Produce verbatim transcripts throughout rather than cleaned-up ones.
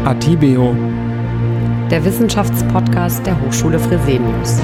Atibeo, der Wissenschaftspodcast der Hochschule Fresenius.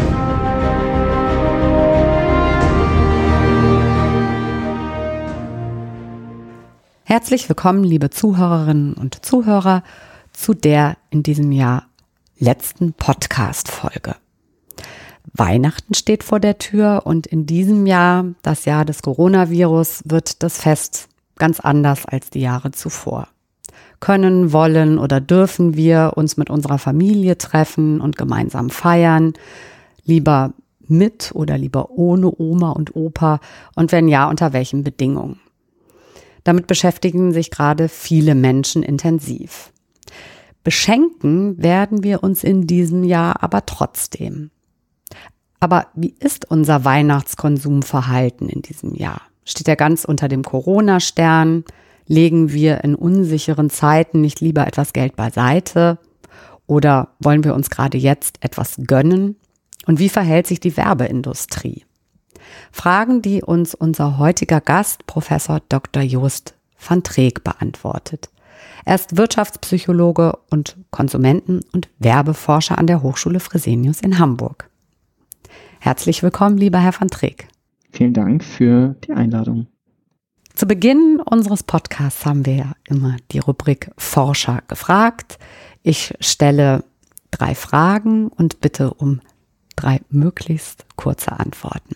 Herzlich willkommen, liebe Zuhörerinnen und Zuhörer, zu der in diesem Jahr letzten Podcast-Folge. Weihnachten steht vor der Tür und in diesem Jahr, das Jahr des Coronavirus, wird das Fest ganz anders als die Jahre zuvor. Können, wollen oder dürfen wir uns mit unserer Familie treffen und gemeinsam feiern? Lieber mit oder lieber ohne Oma und Opa? Und wenn ja, unter welchen Bedingungen? Damit beschäftigen sich gerade viele Menschen intensiv. Beschenken werden wir uns in diesem Jahr aber trotzdem. Aber wie ist unser Weihnachtskonsumverhalten in diesem Jahr? Steht er ganz unter dem Corona-Stern? Legen wir in unsicheren Zeiten nicht lieber etwas Geld beiseite? Oder wollen wir uns gerade jetzt etwas gönnen? Und wie verhält sich die Werbeindustrie? Fragen, die uns unser heutiger Gast, Professor Doktor Joost van Treek, beantwortet. Er ist Wirtschaftspsychologe und Konsumenten- und Werbeforscher an der Hochschule Fresenius in Hamburg. Herzlich willkommen, lieber Herr van Treek. Vielen Dank für die Einladung. Zu Beginn unseres Podcasts haben wir ja immer die Rubrik Forscher gefragt. Ich stelle drei Fragen und bitte um drei möglichst kurze Antworten.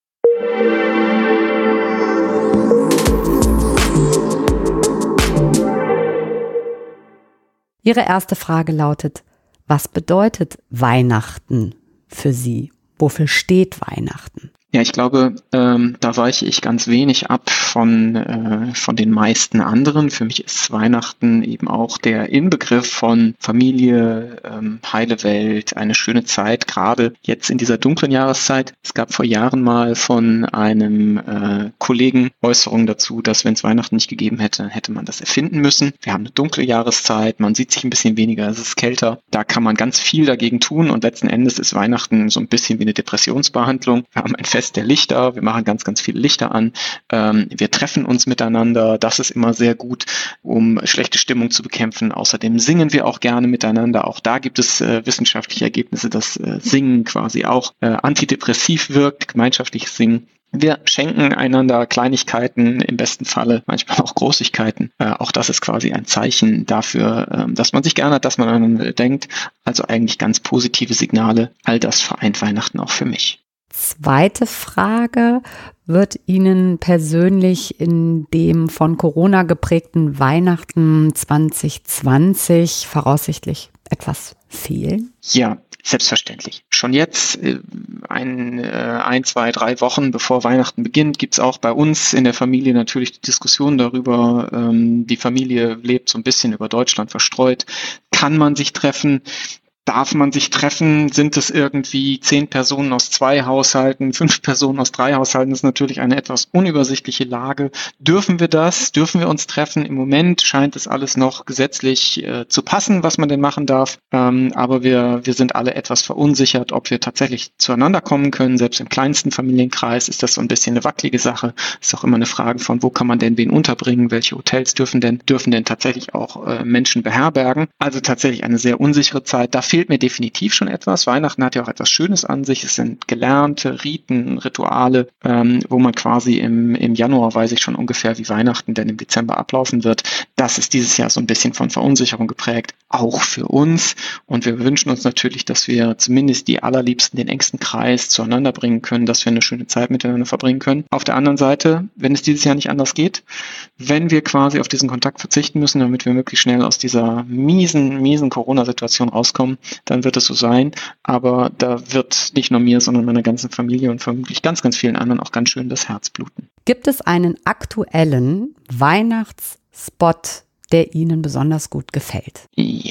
Ihre erste Frage lautet: Was bedeutet Weihnachten für Sie? Wofür steht Weihnachten? Ja, ich glaube, ähm, da weiche ich ganz wenig ab von äh, von den meisten anderen. Für mich ist Weihnachten eben auch der Inbegriff von Familie, ähm, heile Welt, eine schöne Zeit, gerade jetzt in dieser dunklen Jahreszeit. Es gab vor Jahren mal von einem äh, Kollegen Äußerungen dazu, dass wenn es Weihnachten nicht gegeben hätte, hätte man das erfinden müssen. Wir haben eine dunkle Jahreszeit, man sieht sich ein bisschen weniger, es ist kälter. Da kann man ganz viel dagegen tun und letzten Endes ist Weihnachten so ein bisschen wie eine Depressionsbehandlung. Wir haben ein Fest der Lichter, wir machen ganz, ganz viele Lichter an, ähm, wir treffen uns miteinander, das ist immer sehr gut, um schlechte Stimmung zu bekämpfen. Außerdem singen wir auch gerne miteinander, auch da gibt es äh, wissenschaftliche Ergebnisse, dass äh, Singen quasi auch äh, antidepressiv wirkt, gemeinschaftliches Singen. Wir schenken einander Kleinigkeiten, im besten Falle manchmal auch Großigkeiten. Äh, auch das ist quasi ein Zeichen dafür, äh, dass man sich gerne hat, dass man aneinander denkt. Also eigentlich ganz positive Signale. All das vereint Weihnachten auch für mich. Zweite Frage: Wird Ihnen persönlich in dem von Corona geprägten Weihnachten zwanzig zwanzig voraussichtlich etwas fehlen? Ja, selbstverständlich. Schon jetzt, ein, ein, zwei, drei Wochen bevor Weihnachten beginnt, gibt es auch bei uns in der Familie natürlich die Diskussion darüber, ähm, die Familie lebt so ein bisschen über Deutschland verstreut. Kann man sich treffen? Darf man sich treffen? Sind es irgendwie zehn Personen aus zwei Haushalten, fünf Personen aus drei Haushalten? Das ist natürlich eine etwas unübersichtliche Lage. Dürfen wir das? Dürfen wir uns treffen? Im Moment scheint es alles noch gesetzlich äh, zu passen, was man denn machen darf. Ähm, aber wir, wir sind alle etwas verunsichert, ob wir tatsächlich zueinander kommen können. Selbst im kleinsten Familienkreis ist das so ein bisschen eine wackelige Sache. Ist auch immer eine Frage von, wo kann man denn wen unterbringen? Welche Hotels dürfen denn, dürfen denn tatsächlich auch äh, Menschen beherbergen? Also tatsächlich eine sehr unsichere Zeit. Da fehlt mir definitiv schon etwas. Weihnachten hat ja auch etwas Schönes an sich. Es sind gelernte Riten, Rituale, ähm, wo man quasi im, im Januar weiß ich schon ungefähr, wie Weihnachten denn im Dezember ablaufen wird. Das ist dieses Jahr so ein bisschen von Verunsicherung geprägt, auch für uns. Und wir wünschen uns natürlich, dass wir zumindest die allerliebsten, den engsten Kreis zueinander bringen können, dass wir eine schöne Zeit miteinander verbringen können. Auf der anderen Seite, wenn es dieses Jahr nicht anders geht, wenn wir quasi auf diesen Kontakt verzichten müssen, damit wir möglichst schnell aus dieser miesen, miesen Corona-Situation rauskommen, dann wird es so sein. Aber da wird nicht nur mir, sondern meiner ganzen Familie und vermutlich ganz, ganz vielen anderen auch ganz schön das Herz bluten. Gibt es einen aktuellen Weihnachtsspot, der Ihnen besonders gut gefällt?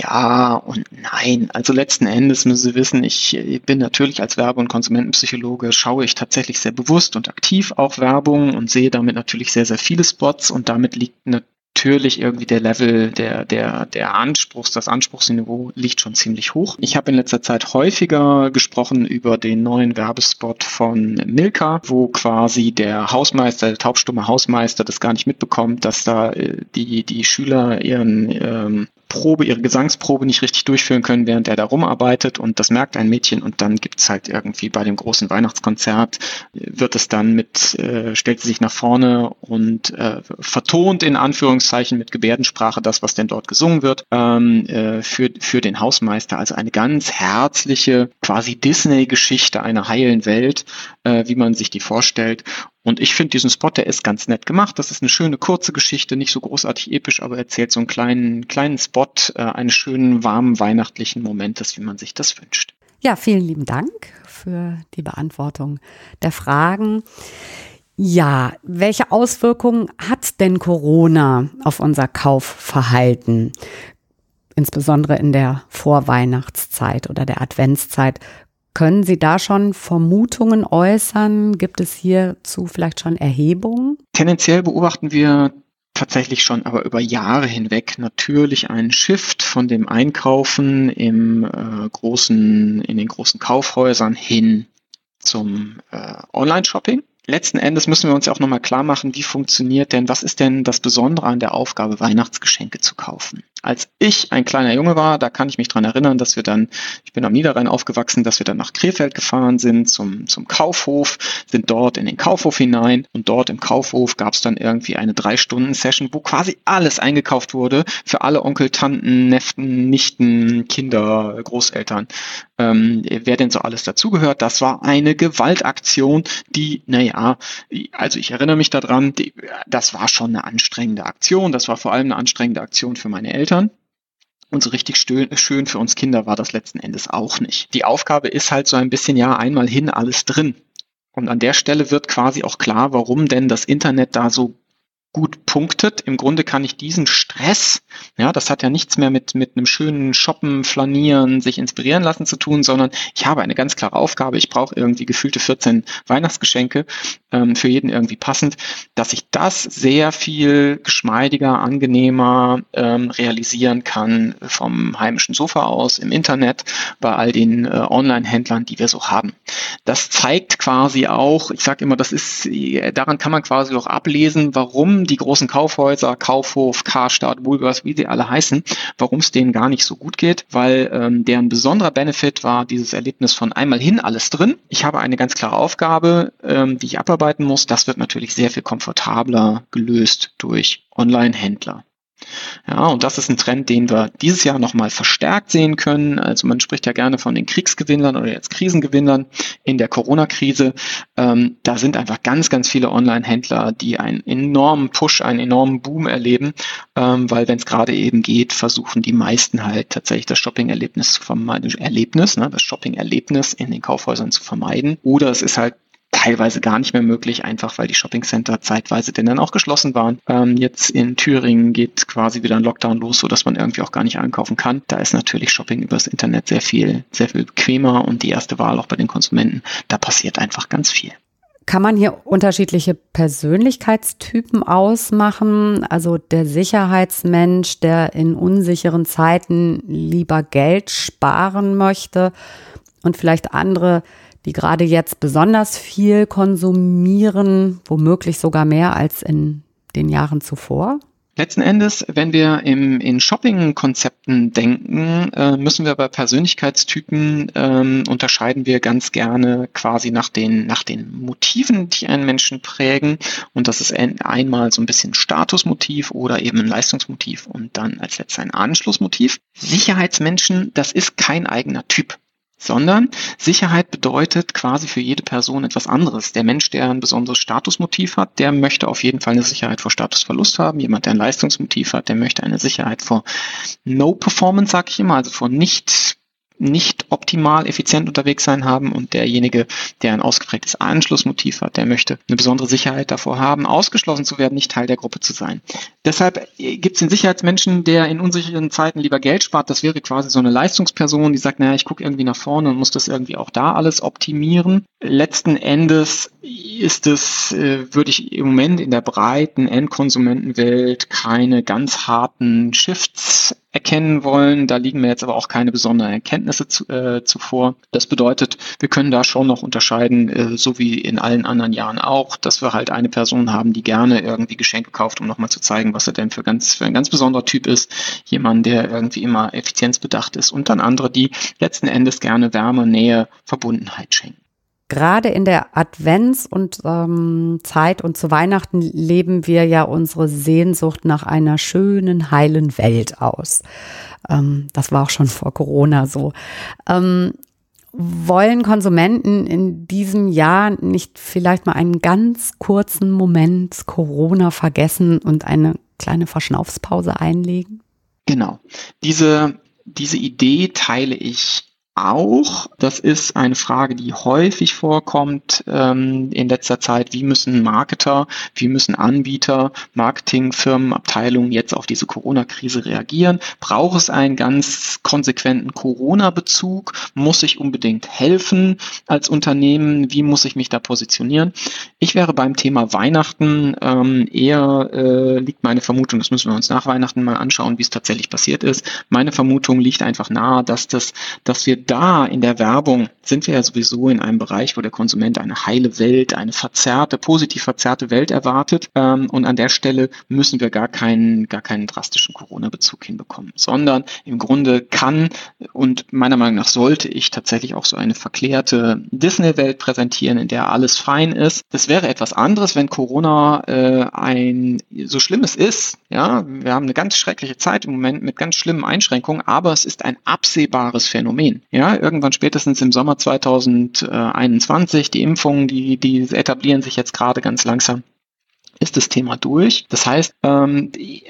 Ja und nein. Also letzten Endes müssen Sie wissen, ich bin natürlich als Werbe- und Konsumentenpsychologe, schaue ich tatsächlich sehr bewusst und aktiv auch Werbung und sehe damit natürlich sehr, sehr viele Spots und damit liegt eine natürlich irgendwie der Level, der, der, der Anspruchs, das Anspruchsniveau liegt schon ziemlich hoch. Ich habe in letzter Zeit häufiger gesprochen über den neuen Werbespot von Milka, wo quasi der Hausmeister, der taubstumme Hausmeister das gar nicht mitbekommt, dass da äh, die, die Schüler ihren, ähm, Probe, ihre Gesangsprobe nicht richtig durchführen können, während er da rumarbeitet, und das merkt ein Mädchen, und dann gibt's halt irgendwie bei dem großen Weihnachtskonzert, wird es dann mit, äh, stellt sie sich nach vorne und äh, vertont in Anführungszeichen mit Gebärdensprache das, was denn dort gesungen wird, ähm, äh, für, für den Hausmeister. Also eine ganz herzliche, quasi Disney-Geschichte einer heilen Welt, äh, wie man sich die vorstellt. Und ich finde diesen Spot, der ist ganz nett gemacht. Das ist eine schöne, kurze Geschichte, nicht so großartig episch, aber erzählt so einen kleinen, kleinen Spot äh, eines schönen, warmen, weihnachtlichen Momentes, wie man sich das wünscht. Ja, vielen lieben Dank für die Beantwortung der Fragen. Ja, welche Auswirkungen hat denn Corona auf unser Kaufverhalten, insbesondere in der Vorweihnachtszeit oder der Adventszeit? Können Sie da schon Vermutungen äußern? Gibt es hierzu vielleicht schon Erhebungen? Tendenziell beobachten wir tatsächlich schon, aber über Jahre hinweg natürlich einen Shift von dem Einkaufen im äh, großen, in den großen Kaufhäusern hin zum äh, Online-Shopping. Letzten Endes müssen wir uns ja auch nochmal klar machen, wie funktioniert denn, was ist denn das Besondere an der Aufgabe, Weihnachtsgeschenke zu kaufen? Als ich ein kleiner Junge war, da kann ich mich dran erinnern, dass wir dann, ich bin am Niederrhein aufgewachsen, dass wir dann nach Krefeld gefahren sind zum, zum Kaufhof, sind dort in den Kaufhof hinein, und dort im Kaufhof gab es dann irgendwie eine Drei-Stunden-Session, wo quasi alles eingekauft wurde für alle Onkel, Tanten, Neften, Nichten, Kinder, Großeltern, ähm, wer denn so alles dazugehört. Das war eine Gewaltaktion, die, naja, also ich erinnere mich daran, die, das war schon eine anstrengende Aktion, das war vor allem eine anstrengende Aktion für meine Eltern. Und so richtig schön für uns Kinder war das letzten Endes auch nicht. Die Aufgabe ist halt so ein bisschen, ja, einmal hin, alles drin. Und an der Stelle wird quasi auch klar, warum denn das Internet da so gut punktet. Im Grunde kann ich diesen Stress, ja, das hat ja nichts mehr mit mit einem schönen Shoppen, Flanieren, sich inspirieren lassen zu tun, sondern ich habe eine ganz klare Aufgabe. Ich brauche irgendwie gefühlte vierzehn Weihnachtsgeschenke, ähm, für jeden irgendwie passend, dass ich das sehr viel geschmeidiger, angenehmer ähm, realisieren kann vom heimischen Sofa aus, im Internet, bei all den äh, Online-Händlern, die wir so haben. Das zeigt quasi auch, ich sage immer, das ist, daran kann man quasi auch ablesen, warum die großen Kaufhäuser, Kaufhof, Karstadt, Woolworths, wie sie alle heißen, warum es denen gar nicht so gut geht, weil ähm, deren besonderer Benefit war dieses Erlebnis von einmal hin, alles drin. Ich habe eine ganz klare Aufgabe, ähm, die ich abarbeiten muss. Das wird natürlich sehr viel komfortabler gelöst durch Online-Händler. Ja, und das ist ein Trend, den wir dieses Jahr nochmal verstärkt sehen können. Also man spricht ja gerne von den Kriegsgewinnern oder jetzt Krisengewinnern in der Corona-Krise. Ähm, da sind einfach ganz, ganz viele Online-Händler, die einen enormen Push, einen enormen Boom erleben, ähm, weil wenn es gerade eben geht, versuchen die meisten halt tatsächlich das Shopping-Erlebnis zu vermeiden, Erlebnis, ne, das Shopping-Erlebnis in den Kaufhäusern zu vermeiden. Oder es ist halt teilweise gar nicht mehr möglich, einfach weil die Shoppingcenter zeitweise denn dann auch geschlossen waren. Ähm, jetzt in Thüringen geht quasi wieder ein Lockdown los, sodass man irgendwie auch gar nicht einkaufen kann. Da ist natürlich Shopping übers Internet sehr viel, sehr viel bequemer und die erste Wahl auch bei den Konsumenten. Da passiert einfach ganz viel. Kann man hier unterschiedliche Persönlichkeitstypen ausmachen? Also der Sicherheitsmensch, der in unsicheren Zeiten lieber Geld sparen möchte, und vielleicht andere, die gerade jetzt besonders viel konsumieren, womöglich sogar mehr als in den Jahren zuvor? Letzten Endes, wenn wir im, in Shopping-Konzepten denken, äh, müssen wir bei Persönlichkeitstypen ähm, unterscheiden wir ganz gerne quasi nach den, nach den Motiven, die einen Menschen prägen. Und das ist ein, einmal so ein bisschen Statusmotiv oder eben ein Leistungsmotiv und dann als letztes ein Anschlussmotiv. Sicherheitsmenschen, das ist kein eigener Typ, sondern Sicherheit bedeutet quasi für jede Person etwas anderes. Der Mensch, der ein besonderes Statusmotiv hat, der möchte auf jeden Fall eine Sicherheit vor Statusverlust haben. Jemand, der ein Leistungsmotiv hat, der möchte eine Sicherheit vor No Performance, sag ich immer, also vor nicht nicht optimal effizient unterwegs sein haben, und derjenige, der ein ausgeprägtes Anschlussmotiv hat, der möchte eine besondere Sicherheit davor haben, ausgeschlossen zu werden, nicht Teil der Gruppe zu sein. Deshalb gibt es den Sicherheitsmenschen, der in unsicheren Zeiten lieber Geld spart. Das wäre quasi so eine Leistungsperson, die sagt, naja, ich gucke irgendwie nach vorne und muss das irgendwie auch da alles optimieren. Letzten Endes ist es, äh, würde ich im Moment in der breiten Endkonsumentenwelt keine ganz harten Shifts erkennen wollen. Da liegen mir jetzt aber auch keine besonderen Erkenntnisse zu, äh, zuvor. Das bedeutet, wir können da schon noch unterscheiden, äh, so wie in allen anderen Jahren auch, dass wir halt eine Person haben, die gerne irgendwie Geschenke kauft, um nochmal zu zeigen, was er denn für, ganz, für ein ganz besonderer Typ ist. Jemand, der irgendwie immer effizienzbedacht ist. Und dann andere, die letzten Endes gerne Wärme, Nähe, Verbundenheit schenken. Gerade in der Advents- und ähm, Zeit und zu Weihnachten leben wir ja unsere Sehnsucht nach einer schönen, heilen Welt aus. Ähm, das war auch schon vor Corona so. Ähm, wollen Konsumenten in diesem Jahr nicht vielleicht mal einen ganz kurzen Moment Corona vergessen und eine kleine Verschnaufspause einlegen? Genau. Diese, diese Idee teile ich auch. Das ist eine Frage, die häufig vorkommt ähm, in letzter Zeit. Wie müssen Marketer, wie müssen Anbieter, Marketingfirmen, Abteilungen jetzt auf diese Corona-Krise reagieren? Braucht es einen ganz konsequenten Corona-Bezug? Muss ich unbedingt helfen als Unternehmen? Wie muss ich mich da positionieren? Ich wäre beim Thema Weihnachten ähm, eher, äh, liegt meine Vermutung, das müssen wir uns nach Weihnachten mal anschauen, wie es tatsächlich passiert ist. Meine Vermutung liegt einfach nahe, dass das, dass wir da in der Werbung sind wir ja sowieso in einem Bereich, wo der Konsument eine heile Welt, eine verzerrte, positiv verzerrte Welt erwartet. Ähm, und an der Stelle müssen wir gar keinen, gar keinen drastischen Corona-Bezug hinbekommen, sondern im Grunde kann und meiner Meinung nach sollte ich tatsächlich auch so eine verklärte Disney-Welt präsentieren, in der alles fein ist. Das wäre etwas anderes, wenn Corona äh, ein so schlimm es ist. Ja, wir haben eine ganz schreckliche Zeit im Moment mit ganz schlimmen Einschränkungen, aber es ist ein absehbares Phänomen. Ja, irgendwann spätestens im Sommer zweitausendeinundzwanzig, die Impfungen, die, die etablieren sich jetzt gerade ganz langsam, ist das Thema durch. Das heißt, ähm, die,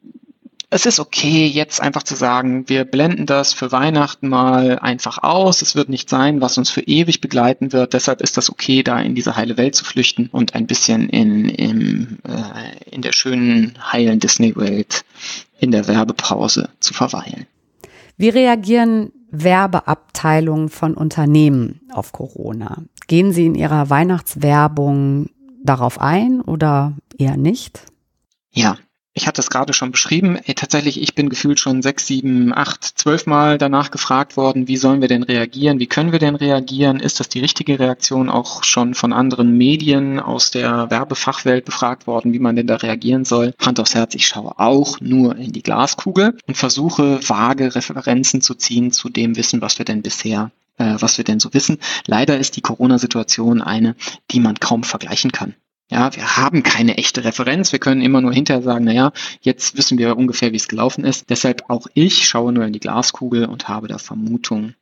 es ist okay, jetzt einfach zu sagen, wir blenden das für Weihnachten mal einfach aus. Es wird nicht sein, was uns für ewig begleiten wird. Deshalb ist das okay, da in diese heile Welt zu flüchten und ein bisschen in, in, äh, in der schönen, heilen Disney-Welt in der Werbepause zu verweilen. Wie reagieren Werbeabteilungen von Unternehmen auf Corona? Gehen Sie in Ihrer Weihnachtswerbung darauf ein oder eher nicht? Ja. Ich hatte es gerade schon beschrieben. Ey, tatsächlich, ich bin gefühlt schon sechs, sieben, acht, zwölf Mal danach gefragt worden, wie sollen wir denn reagieren? Wie können wir denn reagieren? Ist das die richtige Reaktion? Auch schon von anderen Medien aus der Werbefachwelt befragt worden, wie man denn da reagieren soll. Hand aufs Herz, ich schaue auch nur in die Glaskugel und versuche vage Referenzen zu ziehen zu dem Wissen, was wir denn bisher äh, was wir denn so wissen. Leider ist die Corona-Situation eine, die man kaum vergleichen kann. Ja, wir haben keine echte Referenz. Wir können immer nur hinterher sagen, naja, jetzt wissen wir ungefähr, wie es gelaufen ist. Deshalb auch ich schaue nur in die Glaskugel und habe da Vermutungen.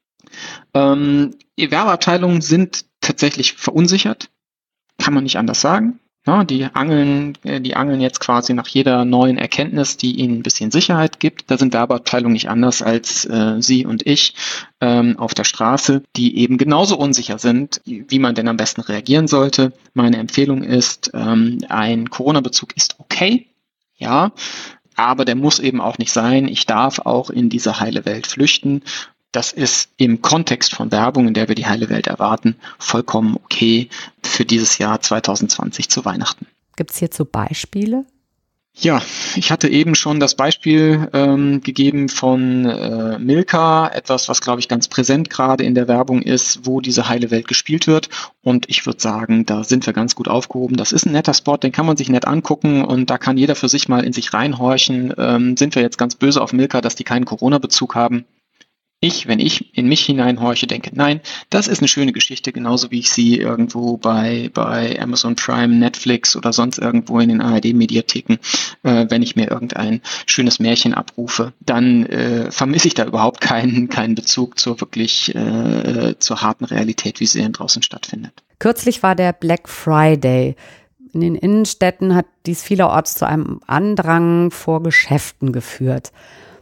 Ähm, die Werbeabteilungen sind tatsächlich verunsichert. Kann man nicht anders sagen. Ja, die angeln, die angeln jetzt quasi nach jeder neuen Erkenntnis, die ihnen ein bisschen Sicherheit gibt. Da sind Werbeabteilungen nicht anders als äh, Sie und ich ähm, auf der Straße, die eben genauso unsicher sind, wie man denn am besten reagieren sollte. Meine Empfehlung ist, ähm, ein Corona-Bezug ist okay, ja, aber der muss eben auch nicht sein. Ich darf auch in diese heile Welt flüchten. Das ist im Kontext von Werbung, in der wir die heile Welt erwarten, vollkommen okay für dieses Jahr zwanzig zwanzig zu Weihnachten. Gibt es hierzu Beispiele? Ja, ich hatte eben schon das Beispiel ähm, gegeben von äh, Milka, etwas, was, glaube ich, ganz präsent gerade in der Werbung ist, wo diese heile Welt gespielt wird. Und ich würde sagen, da sind wir ganz gut aufgehoben. Das ist ein netter Spot, den kann man sich nett angucken und da kann jeder für sich mal in sich reinhorchen. Ähm, sind wir jetzt ganz böse auf Milka, dass die keinen Corona-Bezug haben? Ich, wenn ich in mich hineinhorche, denke, nein, das ist eine schöne Geschichte, genauso wie ich sie irgendwo bei bei Amazon Prime, Netflix oder sonst irgendwo in den A R D-Mediatheken, äh, wenn ich mir irgendein schönes Märchen abrufe, dann äh, vermisse ich da überhaupt keinen keinen Bezug zur wirklich äh, zur harten Realität, wie sie denn draußen stattfindet. Kürzlich war der Black Friday. In den Innenstädten hat dies vielerorts zu einem Andrang vor Geschäften geführt.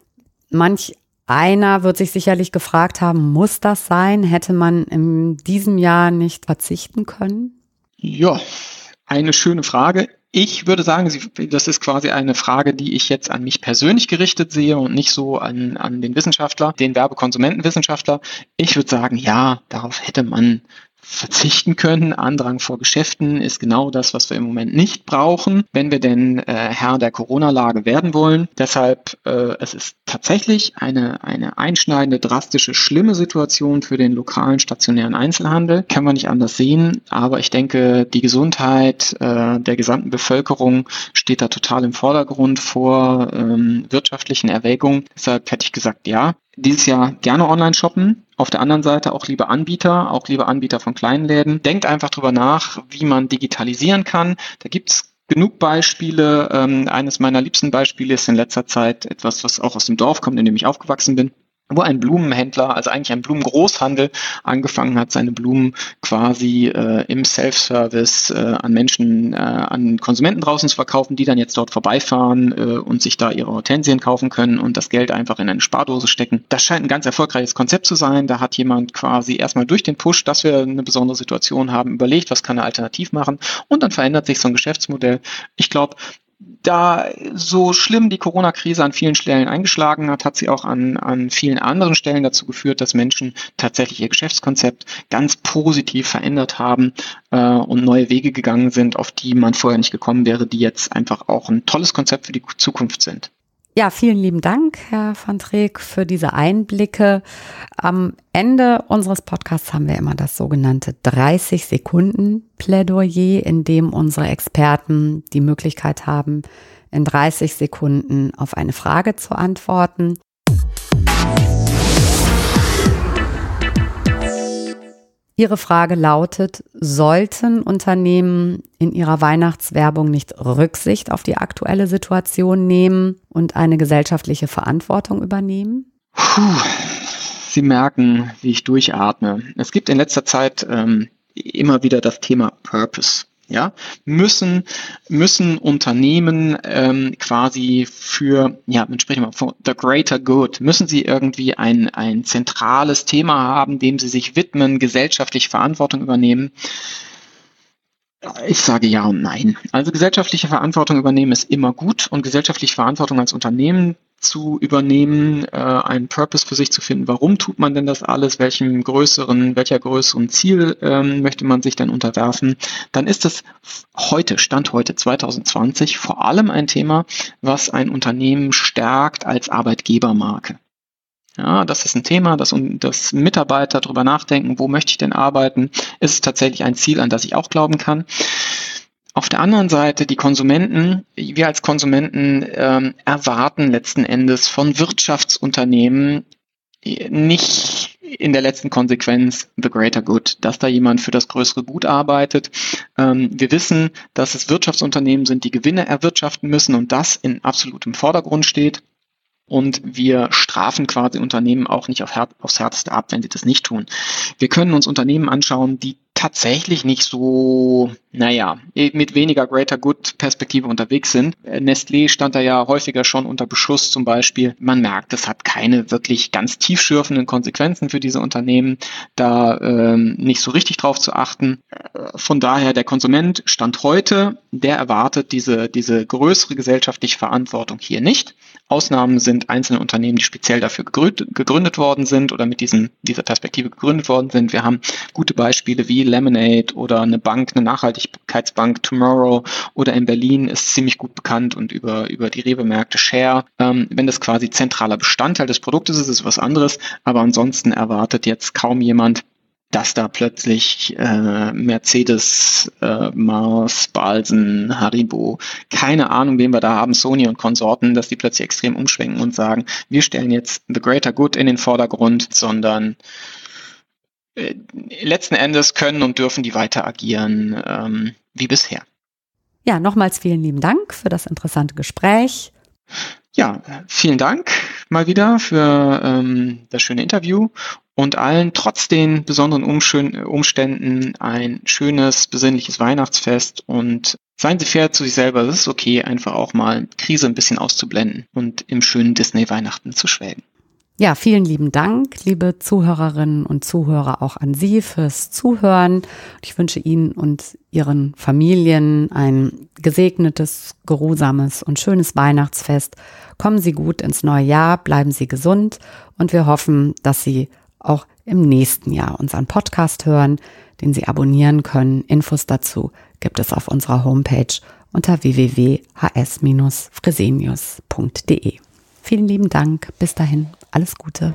Manch Einer wird sich sicherlich gefragt haben, muss das sein? Hätte man in diesem Jahr nicht verzichten können? Ja, eine schöne Frage. Ich würde sagen, das ist quasi eine Frage, die ich jetzt an mich persönlich gerichtet sehe und nicht so an, an den Wissenschaftler, den Werbekonsumentenwissenschaftler. Ich würde sagen, ja, darauf hätte man verzichten können. Andrang vor Geschäften ist genau das, was wir im Moment nicht brauchen, wenn wir denn äh, Herr der Corona-Lage werden wollen. Deshalb, äh, es ist tatsächlich eine, eine einschneidende, drastische, schlimme Situation für den lokalen stationären Einzelhandel. Kann man nicht anders sehen, aber ich denke, die Gesundheit äh, der gesamten Bevölkerung steht da total im Vordergrund vor ähm, wirtschaftlichen Erwägungen. Deshalb hätte ich gesagt, ja, dieses Jahr gerne online shoppen. Auf der anderen Seite auch liebe Anbieter, auch liebe Anbieter von kleinen Läden. Denkt einfach drüber nach, wie man digitalisieren kann. Da gibt's genug Beispiele. Ähm, eines meiner liebsten Beispiele ist in letzter Zeit etwas, was auch aus dem Dorf kommt, in dem ich aufgewachsen bin, wo ein Blumenhändler, also eigentlich ein Blumengroßhandel, angefangen hat, seine Blumen quasi äh, im Self-Service äh, an Menschen, äh, an Konsumenten draußen zu verkaufen, die dann jetzt dort vorbeifahren äh, und sich da ihre Hortensien kaufen können und das Geld einfach in eine Spardose stecken. Das scheint ein ganz erfolgreiches Konzept zu sein. Da hat jemand quasi erstmal durch den Push, dass wir eine besondere Situation haben, überlegt, was kann er alternativ machen, und dann verändert sich so ein Geschäftsmodell. Ich glaube, da so schlimm die Corona-Krise an vielen Stellen eingeschlagen hat, hat sie auch an, an vielen anderen Stellen dazu geführt, dass Menschen tatsächlich ihr Geschäftskonzept ganz positiv verändert haben äh, und neue Wege gegangen sind, auf die man vorher nicht gekommen wäre, die jetzt einfach auch ein tolles Konzept für die Zukunft sind. Ja, vielen lieben Dank, Herr van Treek, für diese Einblicke. Am Ende unseres Podcasts haben wir immer das sogenannte dreißig Sekunden Plädoyer, in dem unsere Experten die Möglichkeit haben, in dreißig Sekunden auf eine Frage zu antworten. Ihre Frage lautet: Sollten Unternehmen in ihrer Weihnachtswerbung nicht Rücksicht auf die aktuelle Situation nehmen und eine gesellschaftliche Verantwortung übernehmen? Puh, Sie merken, wie ich durchatme. Es gibt in letzter Zeit ähm, immer wieder das Thema Purpose. Ja, müssen, müssen Unternehmen ähm, quasi für, ja, man spricht mal von the greater good, müssen sie irgendwie ein, ein zentrales Thema haben, dem sie sich widmen, gesellschaftlich Verantwortung übernehmen? Ich sage ja und nein. Also gesellschaftliche Verantwortung übernehmen ist immer gut, und gesellschaftliche Verantwortung als Unternehmen zu übernehmen, äh, einen Purpose für sich zu finden. Warum tut man denn das alles? Welchem größeren, welcher größeren Ziel ähm, möchte man sich denn unterwerfen? Dann ist es heute, Stand heute zwanzig zwanzig, vor allem ein Thema, was ein Unternehmen stärkt als Arbeitgebermarke. Ja, das ist ein Thema, dass, dass Mitarbeiter darüber nachdenken, wo möchte ich denn arbeiten? Ist es tatsächlich ein Ziel, an das ich auch glauben kann? Auf der anderen Seite, die Konsumenten, wir als Konsumenten ähm, erwarten letzten Endes von Wirtschaftsunternehmen nicht in der letzten Konsequenz the greater good, dass da jemand für das größere Gut arbeitet. Ähm, wir wissen, dass es Wirtschaftsunternehmen sind, die Gewinne erwirtschaften müssen und das in absolutem Vordergrund steht. Und wir strafen quasi Unternehmen auch nicht auf Her- aufs Härteste ab, wenn sie das nicht tun. Wir können uns Unternehmen anschauen, die tatsächlich nicht so, naja, mit weniger Greater Good Perspektive unterwegs sind. Nestlé stand da ja häufiger schon unter Beschuss zum Beispiel. Man merkt, es hat keine wirklich ganz tiefschürfenden Konsequenzen für diese Unternehmen, da ähm, nicht so richtig drauf zu achten. Von daher, der Konsument Stand heute, der erwartet diese, diese größere gesellschaftliche Verantwortung hier nicht. Ausnahmen sind einzelne Unternehmen, die speziell dafür gegründet, gegründet worden sind oder mit diesem, dieser Perspektive gegründet worden sind. Wir haben gute Beispiele wie Lemonade oder eine Bank, eine Nachhaltigkeitsbank Tomorrow, oder in Berlin ist ziemlich gut bekannt und über, über die Rewe-Märkte Share. Ähm, wenn das quasi zentraler Bestandteil des Produktes ist, ist was anderes, aber ansonsten erwartet jetzt kaum jemand, dass da plötzlich äh, Mercedes, äh, Mars, Balsen, Haribo, keine Ahnung, wen wir da haben, Sony und Konsorten, dass die plötzlich extrem umschwenken und sagen, wir stellen jetzt the greater good in den Vordergrund, sondern äh, letzten Endes können und dürfen die weiter agieren ähm, wie bisher. Ja, nochmals vielen lieben Dank für das interessante Gespräch. Ja, vielen Dank mal wieder für ähm, das schöne Interview und allen trotz den besonderen Umschön- Umständen ein schönes, besinnliches Weihnachtsfest, und seien Sie fair zu sich selber. Es ist okay, einfach auch mal Krise ein bisschen auszublenden und im schönen Disney-Weihnachten zu schwelgen. Ja, vielen lieben Dank, liebe Zuhörerinnen und Zuhörer, auch an Sie fürs Zuhören. Ich wünsche Ihnen und Ihren Familien ein gesegnetes, geruhsames und schönes Weihnachtsfest. Kommen Sie gut ins neue Jahr, bleiben Sie gesund, und wir hoffen, dass Sie auch im nächsten Jahr unseren Podcast hören, den Sie abonnieren können. Infos dazu gibt es auf unserer Homepage unter w w w punkt h s bindestrich fresenius punkt d e. Vielen lieben Dank. Bis dahin, alles Gute.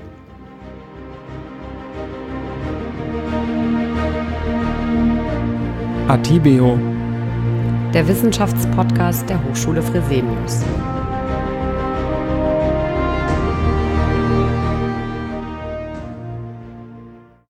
Atibeo, der Wissenschaftspodcast der Hochschule Fresenius.